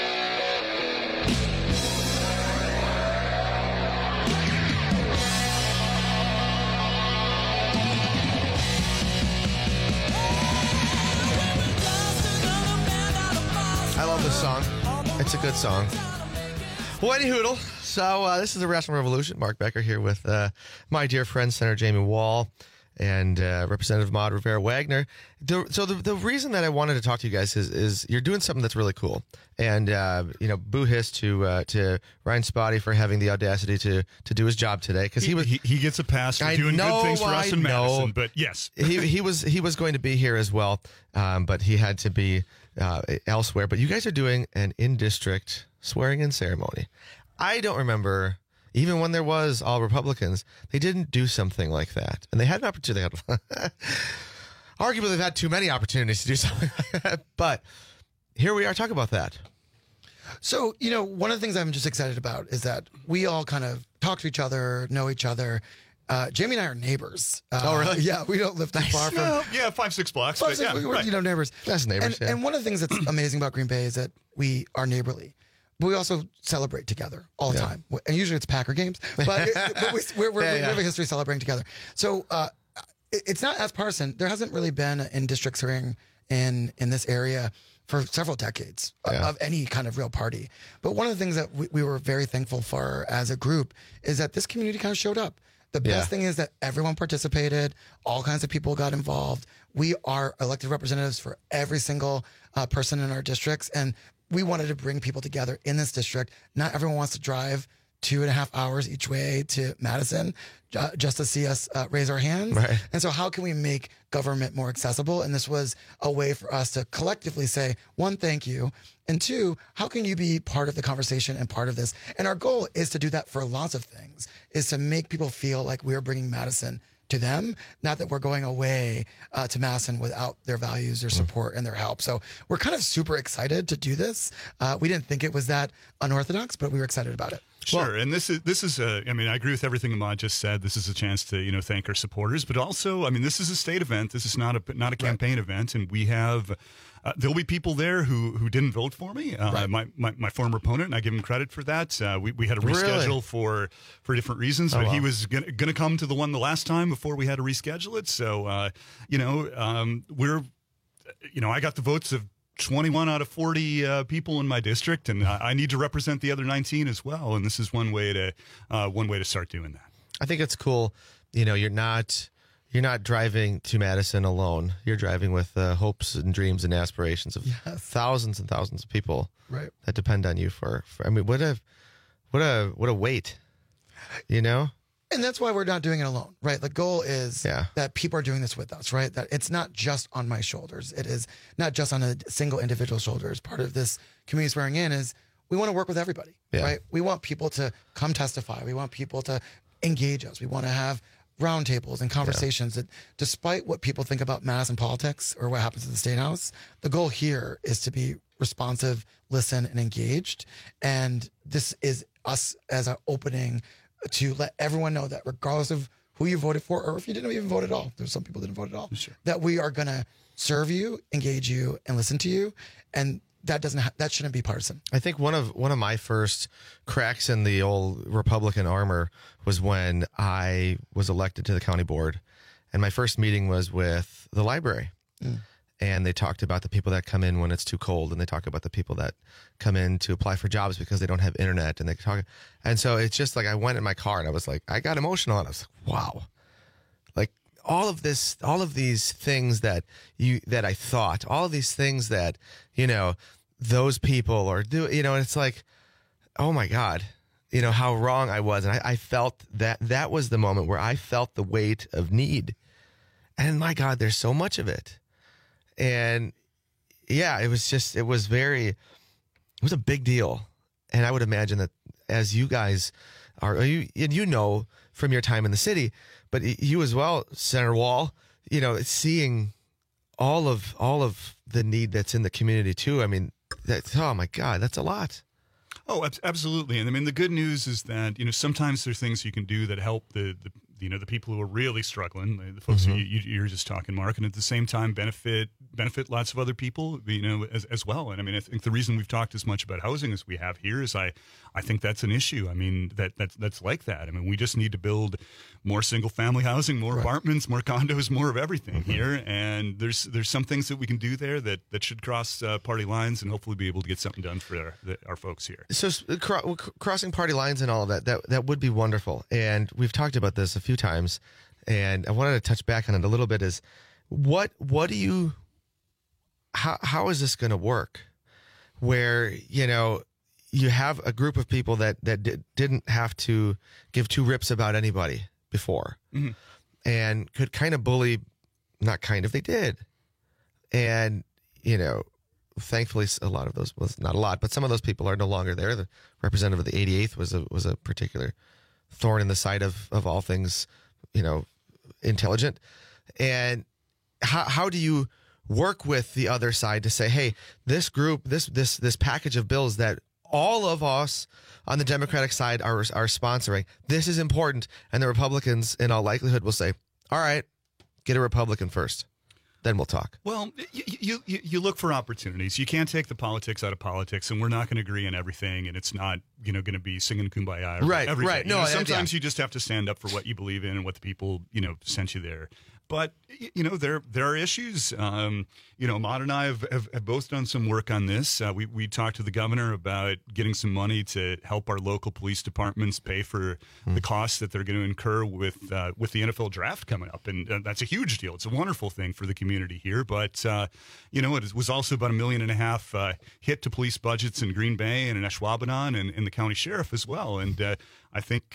love this song. It's a good song. Well, any hoodle. So this is the Wrestling Revolution. Mark Becker here with my dear friend, Senator Jamie Wall, and Representative Maud Rivera-Wagner. The reason that I wanted to talk to you guys is you're doing something that's really cool. And, boo hiss to Ryan Spotty for having the audacity to do his job today. Because he gets a pass for doing good things for us in Madison. But yes. he was going to be here as well, but he had to be elsewhere. But you guys are doing an in-district swearing-in ceremony. I don't remember, even when there was all Republicans, they didn't do something like that. And they had an opportunity. Arguably, they've had too many opportunities to do something like that. But here we are talking about that. So, one of the things I'm just excited about is that we all kind of talk to each other, know each other. Jamie and I are neighbors. Oh, really? Yeah, we don't live too far from. Yeah, 5-6 blocks. We're neighbors. That's neighbors. And one of the things that's amazing about Green Bay is that we are neighborly. But we also celebrate together all the time. And usually it's Packer games, but we have a history celebrating together. So it's not as partisan. There hasn't really been an in-district hearing in this area for several decades of any kind of real party. But one of the things that we were very thankful for as a group is that this community kind of showed up. The best thing is that everyone participated. All kinds of people got involved. We are elected representatives for every single person in our districts. And we wanted to bring people together in this district. Not everyone wants to drive 2.5 hours each way to Madison just to see us raise our hands. Right. And so how can we make government more accessible? And this was a way for us to collectively say, one, thank you. And two, how can you be part of the conversation and part of this? And our goal is to do that for lots of things, is to make people feel like we're bringing Madison to them, not that we're going away to Madison without their values, their support, and their help. So we're kind of super excited to do this. We didn't think it was that unorthodox, but we were excited about it. Sure, and this is I agree with everything Ahmad just said. This is a chance to thank our supporters, but also this is a state event. This is not a campaign event, and we have. There'll be people there who didn't vote for me. My former opponent, and I give him credit for that. We had to reschedule for different reasons, but he was going to come to the one the last time before we had to reschedule it. So I got the votes of 21 out of 40 people in my district, and I need to represent the other 19 as well. And this is one way to start doing that. I think it's cool. You're not driving to Madison alone. You're driving with hopes and dreams and aspirations of thousands and thousands of people that depend on you for what a weight, And that's why we're not doing it alone, right? The goal is that people are doing this with us, right? That it's not just on my shoulders. It is not just on a single individual shoulders. Part of this community swearing in is we want to work with everybody, right? We want people to come testify. We want people to engage us. We want to have roundtables and conversations that, despite what people think about Madison politics or what happens at the State House, the goal here is to be responsive, listen, and engaged. And this is us as an opening to let everyone know that regardless of who you voted for, or if you didn't even vote at all, there's some people didn't vote at all, that we are going to serve you, engage you, and listen to you. And that that shouldn't be partisan. I think one of my first cracks in the old Republican armor was when I was elected to the county board, and my first meeting was with the library. And they talked about the people that come in when it's too cold, and they talk about the people that come in to apply for jobs because they don't have internet, and they talk. And so it's just like I went in my car and I was like, I got emotional, and I was like, wow, like all of these things that I thought, all of these things that those people are doing, and it's like, oh my God, how wrong I was, and I felt that was the moment where I felt the weight of need, and my God, there's so much of it. And it was a big deal. And I would imagine that as you guys are, and from your time in the city, but you as well, Senator Wall, seeing all of the need that's in the community too. I mean, oh my God, that's a lot. Oh, absolutely. And the good news is that, sometimes there's things you can do that help the people who are really struggling, the folks who you're just talking, Mark, and at the same time benefit benefit lots of other people, as well. And I mean, I think the reason we've talked as much about housing as we have here is I think that's an issue. I mean, that's like that. I mean, we just need to build more single family housing, more apartments, more condos, more of everything here. And there's some things that we can do there that should cross party lines and hopefully be able to get something done for our folks here. So crossing party lines and all of that would be wonderful. And we've talked about this a few times, and I wanted to touch back on it a little bit. Is what do you, how is this going to work? Where, you have a group of people that didn't have to give two rips about anybody before, and could kind of bully, not kind of, they did. And, thankfully a lot of those, well, not a lot, but some of those people are no longer there. The representative of the 88th was a particular thorn in the side of all things, intelligent. And how do you work with the other side to say, hey, this group, this package of bills that all of us on the Democratic side are sponsoring, this is important, and the Republicans in all likelihood will say, all right, get a Republican first, then we'll talk. Well, you look for opportunities. You can't take the politics out of politics, and we're not going to agree on everything, and it's not going to be singing Kumbaya. Right. No, sometimes you just have to stand up for what you believe in and what the people sent you there. But there are issues. Ahmad and I have both done some work on this. We talked to the governor about getting some money to help our local police departments pay for the costs that they're going to incur with the NFL draft coming up, and that's a huge deal. It's a wonderful thing for the community here. But it was also about $1.5 million hit to police budgets in Green Bay and in Ashwaubenon and the county sheriff as well. And I think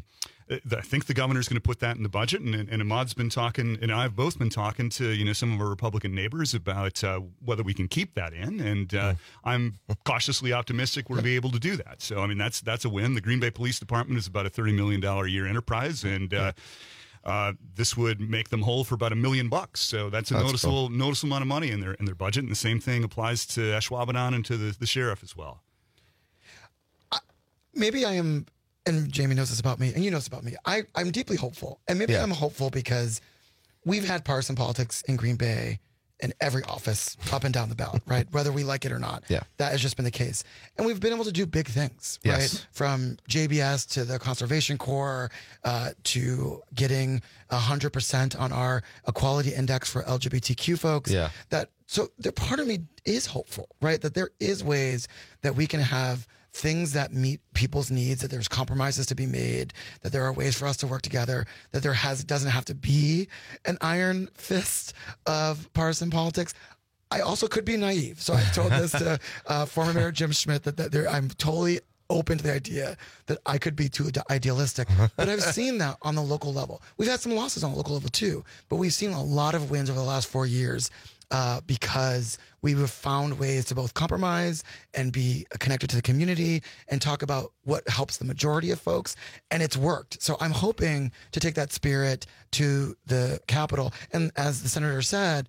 the governor's going to put that in the budget, and Ahmad's been talking, and I've both been talking to some of our Republican neighbors about whether we can keep that in, and I'm cautiously optimistic we'll be able to do that. So I mean that's a win. The Green Bay Police Department is about a $30 million a year enterprise, and this would make them whole for about $1 million. So that's noticeable amount of money in their budget, and the same thing applies to Ashwaubenon and to the sheriff as well. Maybe I am. And Jamie knows this about me, and you know this about me. I'm deeply hopeful. And maybe I'm hopeful because we've had partisan politics in Green Bay in every office up and down the ballot, right? Whether we like it or not. Yeah. That has just been the case. And we've been able to do big things, right? From JBS to the Conservation Corps to getting 100% on our equality index for LGBTQ folks. Yeah. So part of me is hopeful, right? That there is ways that we can have things that meet people's needs, that there's compromises to be made, that there are ways for us to work together, that doesn't have to be an iron fist of partisan politics. I also could be naive. So I told this to former Mayor Jim Schmidt that I'm totally open to the idea that I could be too idealistic. But I've seen that on the local level. We've had some losses on the local level too, but we've seen a lot of wins over the last 4 years because we have found ways to both compromise and be connected to the community and talk about what helps the majority of folks. And it's worked. So I'm hoping to take that spirit to the Capitol. And as the senator said,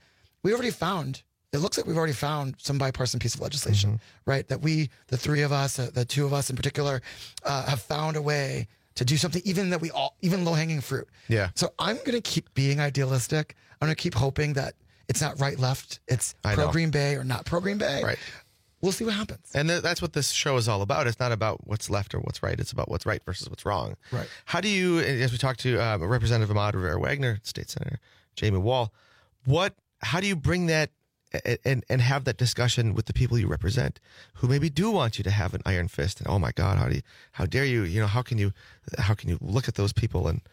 it looks like we've already found some bipartisan piece of legislation, right? That the three of us, the two of us in particular, have found a way to do something even low-hanging fruit. Yeah. So I'm going to keep being idealistic. I'm going to keep hoping that it's not right, left. It's pro-Green Bay or not pro-Green Bay. Right. We'll see what happens. And that's what this show is all about. It's not about what's left or what's right. It's about what's right versus what's wrong. Right. How do you, as we talked to Representative Ahmad Rivera-Wagner, State Senator Jamie Wall, how do you bring that and have that discussion with the people you represent who maybe do want you to have an iron fist and, oh my God, how dare you, how can you look at those people and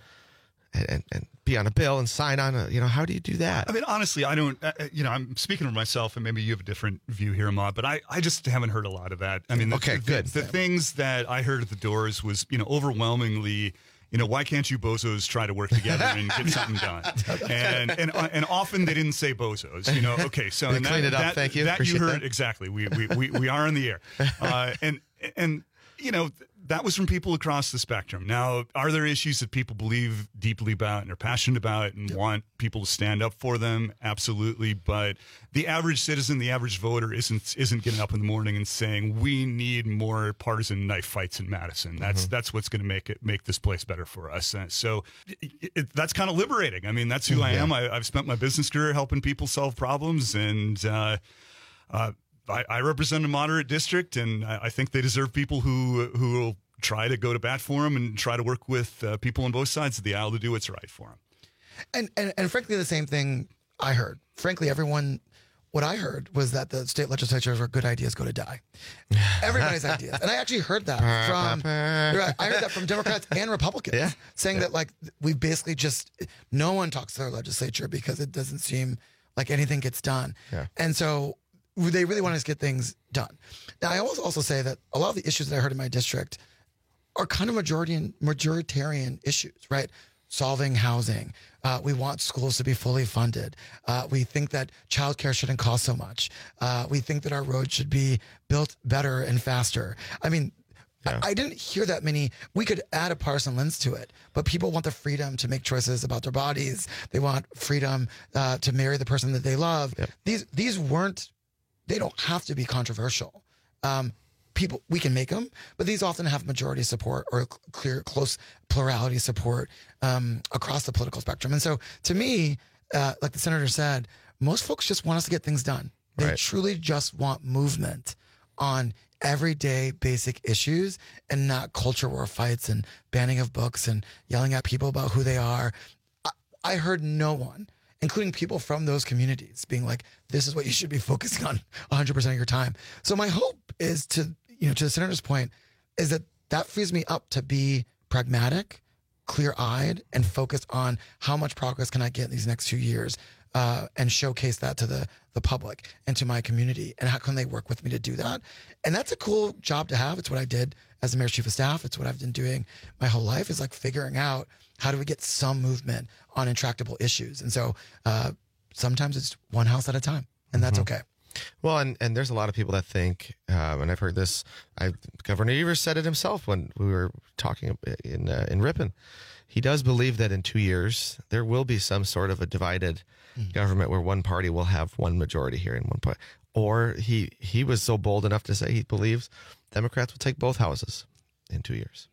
be on a bill and sign on how do you do that? I mean, honestly, I don't, I'm speaking for myself, and maybe you have a different view here, Ahmad, but I just haven't heard a lot of that. I mean, the things that I heard at the doors was, overwhelmingly, why can't you bozos try to work together and get something done? And often they didn't say bozos, okay. So clean it up. Thank you. That you heard. Exactly. We are on the air. And that was from people across the spectrum. Now, are there issues that people believe deeply about and are passionate about and want people to stand up for them? Absolutely. But the average citizen, the average voter isn't getting up in the morning and saying, we need more partisan knife fights in Madison. That's what's going to make this place better for us. So that's kind of liberating. I mean, that's who I am. I've spent my business career helping people solve problems, and I represent a moderate district, and I think they deserve people who will try to go to bat for them and try to work with people on both sides of the aisle to do what's right for them. And frankly, the same thing I heard. Frankly, what I heard was that the state legislatures were good ideas go to die. Everybody's ideas. And I actually heard that from Democrats and Republicans saying that we basically no one talks to their legislature because it doesn't seem like anything gets done. Yeah. And so they really want us to get things done. Now, I also say that a lot of the issues that I heard in my district are kind of majoritarian issues, right? Solving housing. We want schools to be fully funded. We think that childcare shouldn't cost so much. We think that our roads should be built better and faster. I mean, I didn't hear that many. We could add a partisan lens to it, but people want the freedom to make choices about their bodies. They want freedom to marry the person that they love. Yep. They don't have to be controversial. We can make them, but these often have majority support or close plurality support across the political spectrum. And so to me, like the senator said, most folks just want us to get things done. They truly just want movement on everyday basic issues and not culture war fights and banning of books and yelling at people about who they are. I heard no one, including people from those communities, being like, this is what you should be focusing on 100% of your time. So my hope is to the senator's point, is that frees me up to be pragmatic, clear-eyed, and focused on how much progress can I get in these next 2 years and showcase that to the public and to my community, and how can they work with me to do that. And that's a cool job to have. It's what I did as the mayor's chief of staff. It's what I've been doing my whole life, is like figuring out how do we get some movement on intractable issues. And so sometimes it's one house at a time, and that's okay. Well, and there's a lot of people that think, and I've heard this, Governor Evers said it himself when we were talking in Ripon. He does believe that in 2 years, there will be some sort of a divided government where one party will have one majority here and one party. Or he was so bold enough to say he believes Democrats will take both houses in 2 years.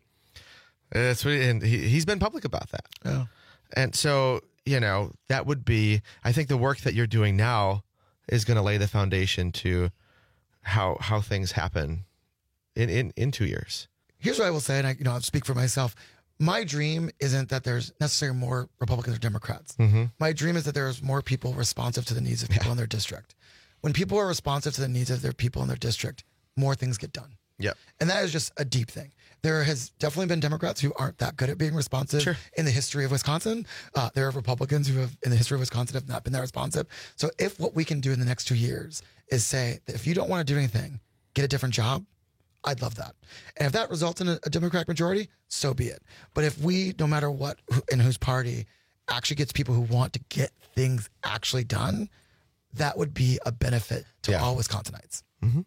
And he's been public about that. Yeah. And so, that would be, I think the work that you're doing now is going to lay the foundation to how things happen in 2 years. Here's what I will say, and I'll speak for myself. My dream isn't that there's necessarily more Republicans or Democrats. Mm-hmm. My dream is that there's more people responsive to the needs of people in their district. When people are responsive to the needs of their people in their district, more things get done. Yep. And that is just a deep thing. There has definitely been Democrats who aren't that good at being responsive in the history of Wisconsin. There are Republicans who have, in the history of Wisconsin, have not been that responsive. So if what we can do in the next 2 years is say that if you don't want to do anything, get a different job, I'd love that. And if that results in a Democratic majority, so be it. But if we, no matter what and whose party, actually gets people who want to get things actually done, that would be a benefit to all Wisconsinites. Mm-hmm.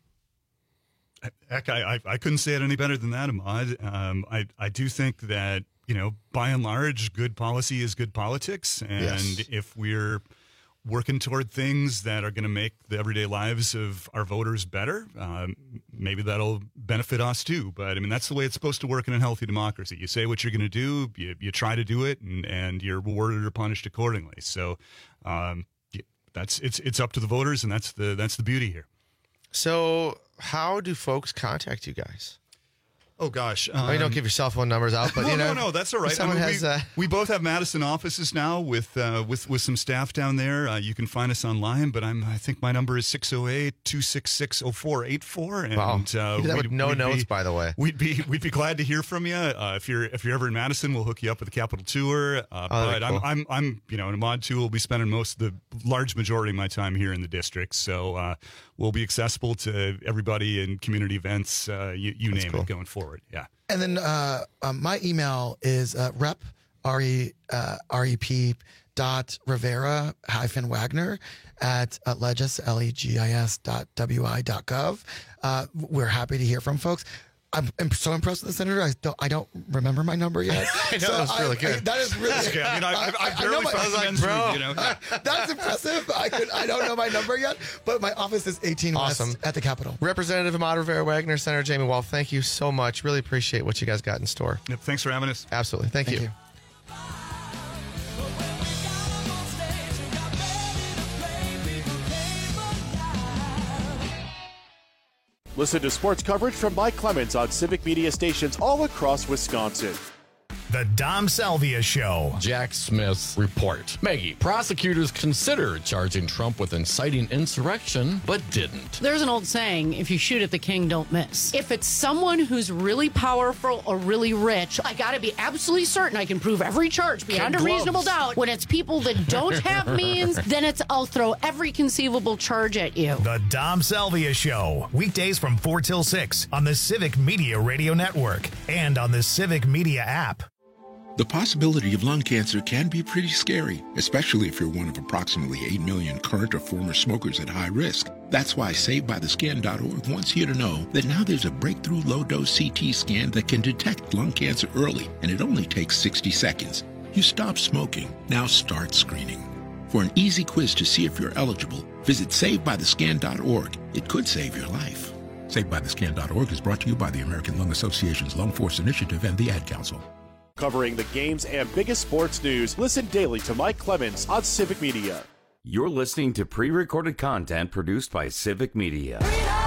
Heck, I couldn't say it any better than that, Ahmad. I do think that, by and large, good policy is good politics. And if we're working toward things that are going to make the everyday lives of our voters better, maybe that'll benefit us too. But that's the way it's supposed to work in a healthy democracy. You say what you're going to do, you try to do it, and you're rewarded or punished accordingly. So it's up to the voters, and that's the beauty here. So how do folks contact you guys? Oh, gosh. You don't give your cell phone numbers out, but No, that's all right. We both have Madison offices now with some staff down there. You can find us online, but I think my number is 608-266-0484. And wow. You do that with no notes, by the way. We'd be glad to hear from you. If you're ever in Madison, we'll hook you up with the Capital Tour. But cool. I'm in Ahmad too. Will be spending the large majority of my time here in the district. So we'll be accessible to everybody in community events. You name it going forward. Yeah. And then my email is rep.revera-wagner at legis.wi.gov. We're happy to hear from folks. I'm so impressed with the senator. I don't remember my number yet. I know, that's really good. That is really good. I mean, I barely found the men's room, you know. That's impressive. I don't know my number yet, but my office is 18 Awesome. West at the Capitol. Representative Ahmad Rivera-Wagner, Senator Jamie Wall, thank you so much. Really appreciate what you guys got in store. Yep, thanks for having us. Absolutely. Thank you. Listen to sports coverage from Mike Clemens on Civic Media stations all across Wisconsin. The Dom Salvia Show. Jack Smith's report. Maggie, prosecutors considered charging Trump with inciting insurrection, but didn't. There's an old saying, if you shoot at the king, don't miss. If it's someone who's really powerful or really rich, I got to be absolutely certain I can prove every charge beyond a reasonable doubt. When it's people that don't have means, then it's I'll throw every conceivable charge at you. The Dom Salvia Show. Weekdays from 4 till 6 on the Civic Media Radio Network and on the Civic Media app. The possibility of lung cancer can be pretty scary, especially if you're one of approximately 8 million current or former smokers at high risk. That's why SaveByTheScan.org wants you to know that now there's a breakthrough low-dose CT scan that can detect lung cancer early, and it only takes 60 seconds. You stop smoking, now start screening. For an easy quiz to see if you're eligible, visit SaveByTheScan.org. It could save your life. SaveByTheScan.org is brought to you by the American Lung Association's Lung Force Initiative and the Ad Council. Covering the games and biggest sports news, listen daily to Mike Clemens on Civic Media. You're listening to pre-recorded content produced by Civic Media.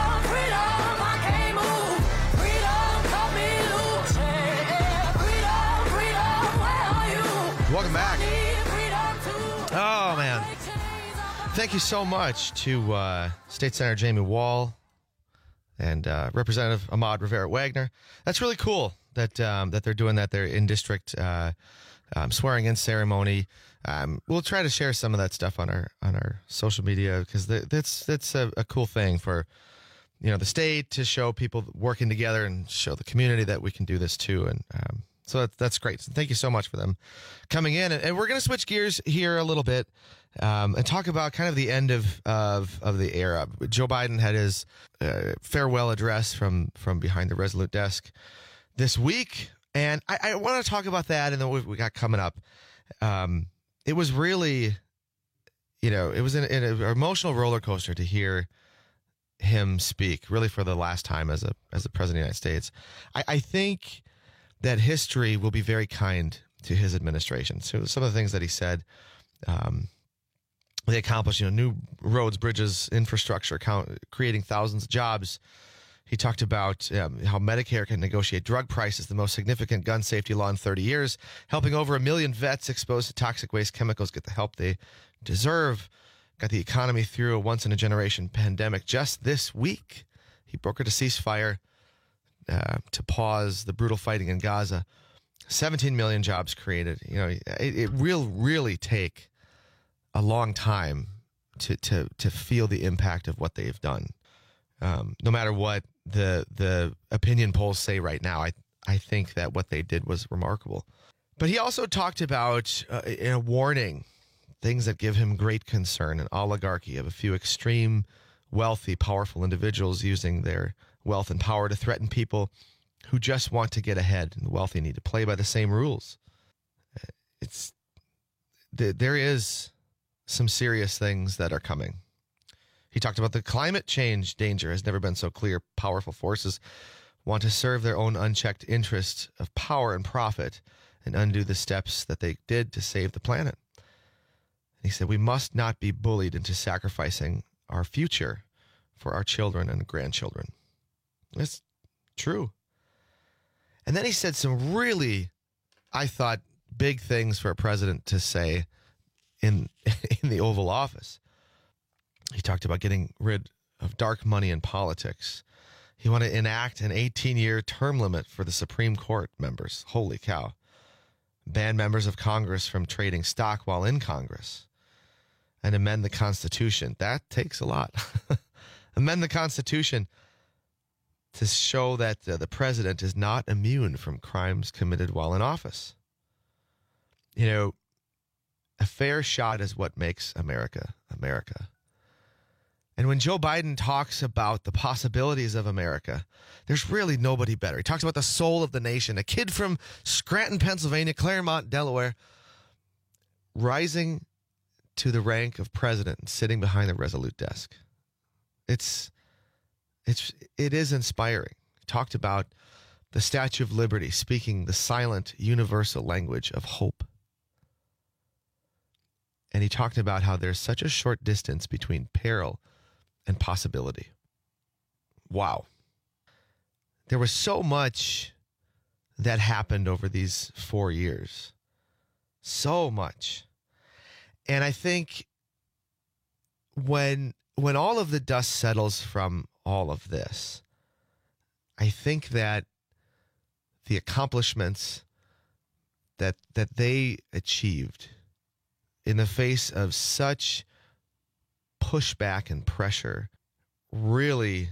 Welcome back. Oh, man. Thank you so much to State Senator Jamie Wall and Representative Ahmad Rivera-Wagner. That's really cool that they're doing that. They're in district swearing-in ceremony. We'll try to share some of that stuff on our social media because that's a cool thing for the state to show people working together and show the community that we can do this too. And so that's great. So thank you so much for them coming in. And we're going to switch gears here a little bit and talk about kind of the end of the era. Joe Biden had his farewell address from behind the Resolute desk this week, and I want to talk about that and then what we got coming up. It was really, it was an emotional roller coaster to hear him speak, really for the last time as a president of the United States. I think that history will be very kind to his administration. So some of the things that he said, they accomplished, new roads, bridges, infrastructure, creating thousands of jobs. He talked about how Medicare can negotiate drug prices, the most significant gun safety law in 30 years, helping over 1 million vets exposed to toxic waste chemicals get the help they deserve, got the economy through a once-in-a-generation pandemic. Just this week, he brokered a ceasefire to pause the brutal fighting in Gaza. 17 million jobs created. It will really take a long time to feel the impact of what they've done. No matter what the opinion polls say right now, I think that what they did was remarkable. But he also talked about a warning, things that give him great concern, an oligarchy of a few extreme, wealthy, powerful individuals using their wealth and power to threaten people who just want to get ahead, and the wealthy need to play by the same rules. There is some serious things that are coming. He talked about the climate change danger has never been so clear. Powerful forces want to serve their own unchecked interests of power and profit and undo the steps that they did to save the planet. He said, we must not be bullied into sacrificing our future for our children and grandchildren. That's true. And then he said some really, I thought, big things for a president to say in the Oval Office. He talked about getting rid of dark money in politics. He wanted to enact an 18-year term limit for the Supreme Court members. Holy cow. Ban members of Congress from trading stock while in Congress. And amend the Constitution. That takes a lot. Amend the Constitution to show that the president is not immune from crimes committed while in office. A fair shot is what makes America, America. And when Joe Biden talks about the possibilities of America, there's really nobody better. He talks about the soul of the nation, a kid from Scranton, Pennsylvania, Claremont, Delaware, rising to the rank of president and sitting behind the Resolute desk. It is inspiring. He talked about the Statue of Liberty speaking the silent, universal language of hope. And he talked about how there's such a short distance between peril and possibility. Wow. There was so much that happened over these 4 years. So much. And I think when all of the dust settles from all of this, I think that the accomplishments that they achieved in the face of such pushback and pressure really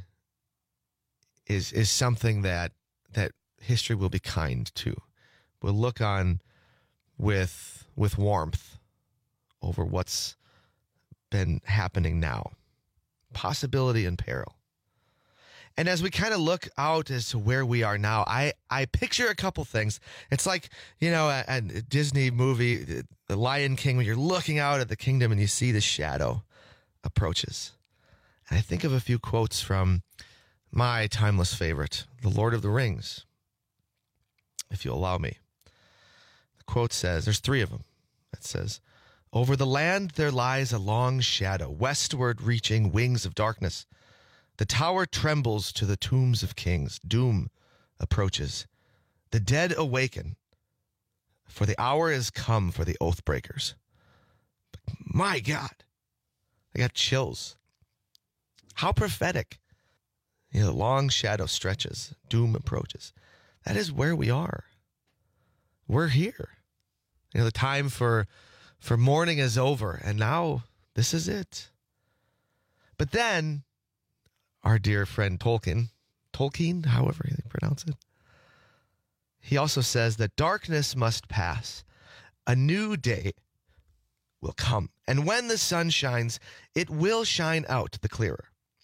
is something that history will be kind to. We'll look on with warmth over what's been happening now. Possibility and peril. And as we kind of look out as to where we are now, I picture a couple things. It's like, a Disney movie, The Lion King, when you're looking out at the kingdom and you see the shadow approaches. And I think of a few quotes from my timeless favorite, The Lord of the Rings, if you'll allow me. The quote says, there's 3 of them. It says, "Over the land there lies a long shadow, westward reaching wings of darkness. The tower trembles to the tombs of kings. Doom approaches. The dead awaken, for the hour is come for the oath breakers." But my God, I got chills. How prophetic. The long shadow stretches. Doom approaches. That is where we are. We're here. The time for mourning is over, and now this is it. But then our dear friend Tolkien, however you pronounce it, he also says that darkness must pass. A new day will come. And when the sun shines, it will shine out the clearer.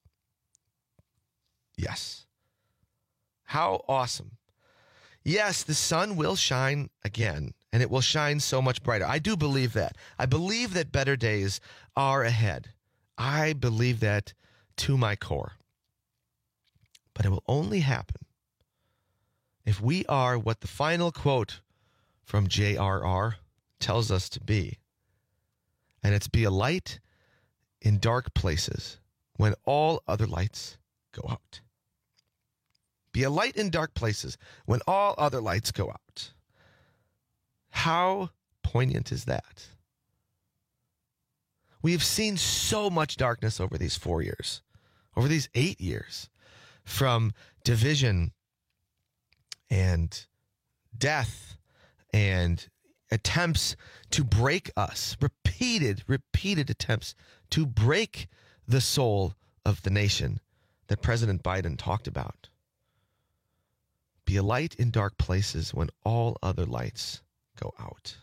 Yes. How awesome. Yes, the sun will shine again, and it will shine so much brighter. I do believe that. I believe that better days are ahead. I believe that to my core. But it will only happen if we are what the final quote from J.R.R. tells us to be. And it's be a light in dark places when all other lights go out. Be a light in dark places when all other lights go out. How poignant is that? We have seen so much darkness over these 4 years, over these 8 years, from division and death and attempts to break us, repeated attempts to break the soul of the nation that President Biden talked about. Be a light in dark places when all other lights go out.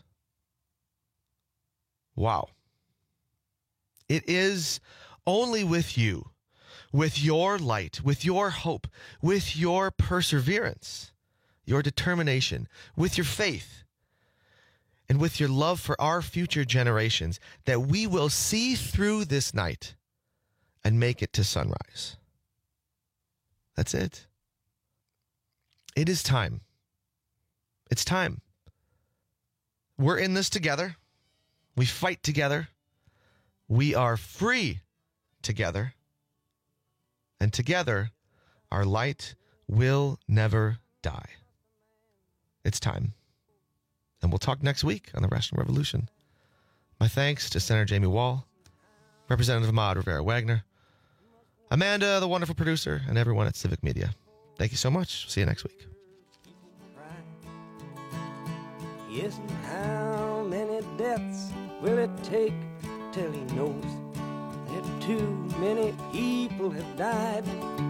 Wow. It is only with you, with your light, with your hope, with your perseverance, your determination, with your faith, and with your love for our future generations that we will see through this night and make it to sunrise. That's it. It is time. It's time. We're in this together. We fight together. We are free together. And together, our light will never die. It's time. And we'll talk next week on the Rational Revolution. My thanks to Senator Jamie Wall, Representative Ahmad Rivera-Wagner, Amanda, the wonderful producer, and everyone at Civic Media. Thank you so much. See you next week. Yes, and how many deaths will it take till he knows that too many people have died?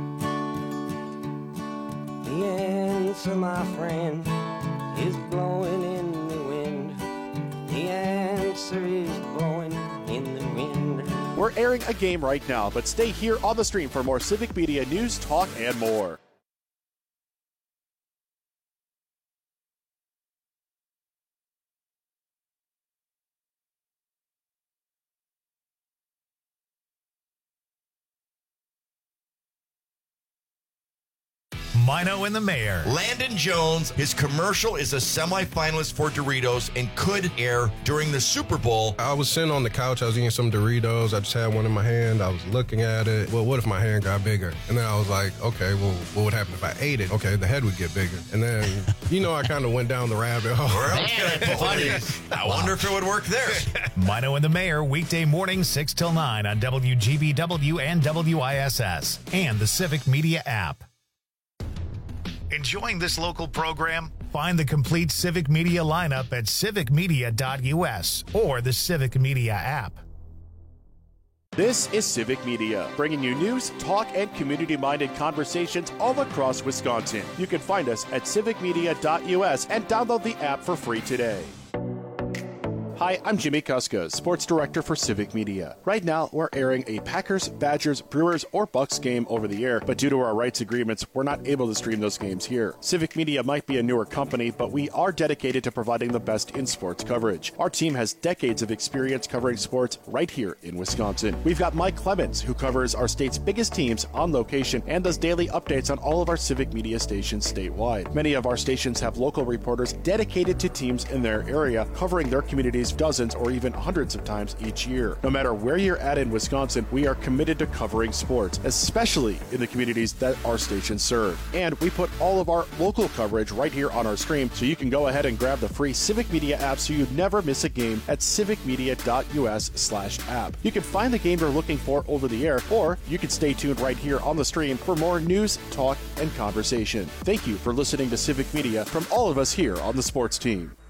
The answer, my friend, is blowing in the wind. The answer is blowing in the wind. We're airing a game right now, but stay here on the stream for more Civic Media news, talk, and more. Mino and the Mayor. Landon Jones, his commercial is a semifinalist for Doritos and could air during the Super Bowl. I was sitting on the couch, I was eating some Doritos, I just had one in my hand, I was looking at it. Well, what if my hand got bigger? And then I was like, okay, well, what would happen if I ate it? Okay, the head would get bigger. And then, I kind of went down the rabbit hole. Where else can I put it? I wonder if it would work there. Mino and the Mayor, weekday morning 6 till 9 on WGBW and WISS and the Civic Media app. Enjoying this local program? Find the complete Civic Media lineup at civicmedia.us or the Civic Media app. This is Civic Media, bringing you news, talk, and community-minded conversations all across Wisconsin. You can find us at civicmedia.us and download the app for free today. Hi, I'm Jimmy Kuska, Sports Director for Civic Media. Right now, we're airing a Packers, Badgers, Brewers, or Bucks game over the air, but due to our rights agreements, we're not able to stream those games here. Civic Media might be a newer company, but we are dedicated to providing the best in sports coverage. Our team has decades of experience covering sports right here in Wisconsin. We've got Mike Clemens, who covers our state's biggest teams on location and does daily updates on all of our Civic Media stations statewide. Many of our stations have local reporters dedicated to teams in their area, covering their communities dozens or even hundreds of times each year. No matter where you're at in Wisconsin, we are committed to covering sports, especially in the communities that our stations serve. And we put all of our local coverage right here on our stream, so you can go ahead and grab the free Civic Media app so you never miss a game at civicmedia.us/app. You can find the game you're looking for over the air, or you can stay tuned right here on the stream for more news, talk, and conversation. Thank you for listening to Civic Media from all of us here on the sports team.